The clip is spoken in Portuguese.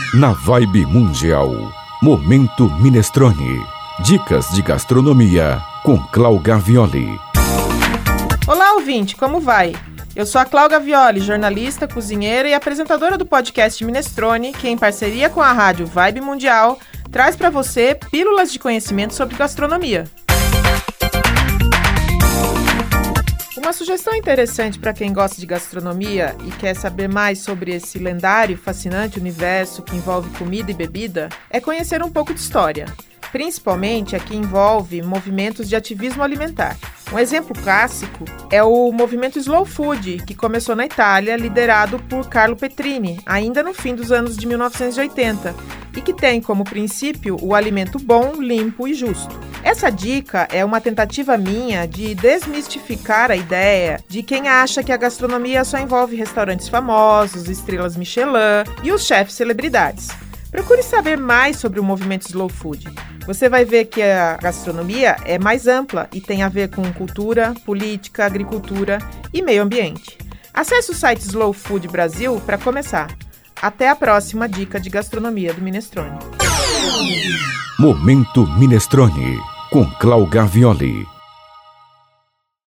Na Vibe Mundial, Momento Minestrone. Dicas de gastronomia com Clau Gavioli. Olá, ouvinte, como vai? Eu sou a Clau Gavioli, jornalista, cozinheira e apresentadora do podcast Minestrone, que em parceria com a rádio Vibe Mundial traz para você pílulas de conhecimento sobre gastronomia. Uma sugestão interessante para quem gosta de gastronomia e quer saber mais sobre esse lendário e fascinante universo que envolve comida e bebida é conhecer um pouco de história, principalmente a que envolve movimentos de ativismo alimentar. Um exemplo clássico é o movimento Slow Food, que começou na Itália, liderado por Carlo Petrini, ainda no fim dos anos de 1980, e que tem como princípio o alimento bom, limpo e justo. Essa dica é uma tentativa minha de desmistificar a ideia de quem acha que a gastronomia só envolve restaurantes famosos, estrelas Michelin e os chefes celebridades. Procure saber mais sobre o movimento Slow Food. Você vai ver que a gastronomia é mais ampla e tem a ver com cultura, política, agricultura e meio ambiente. Acesse o site Slow Food Brasil para começar. Até a próxima dica de gastronomia do Minestrone. Momento Minestrone com Clau Gavioli.